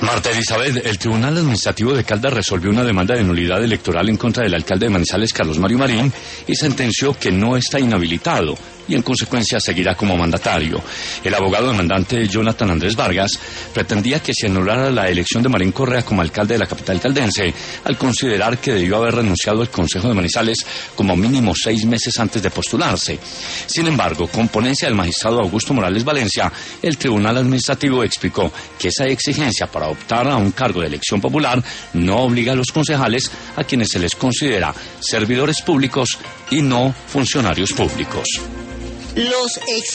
Marta Elizabeth, el Tribunal Administrativo de Caldas resolvió una demanda de nulidad electoral en contra del alcalde de Manizales, Carlos Mario Marín, y sentenció que no está inhabilitado y en consecuencia seguirá como mandatario. El abogado demandante Jonathan Andrés Vargas pretendía que se anulara la elección de Marín Correa como alcalde de la capital caldense, al considerar que debió haber renunciado al Consejo de Manizales como mínimo 6 meses antes de postularse. Sin embargo, con ponencia del magistrado Augusto Morales Valencia, el Tribunal Administrativo explicó que esa exigencia para optar a un cargo de elección popular no obliga a los concejales, a quienes se les considera servidores públicos y no funcionarios públicos. Los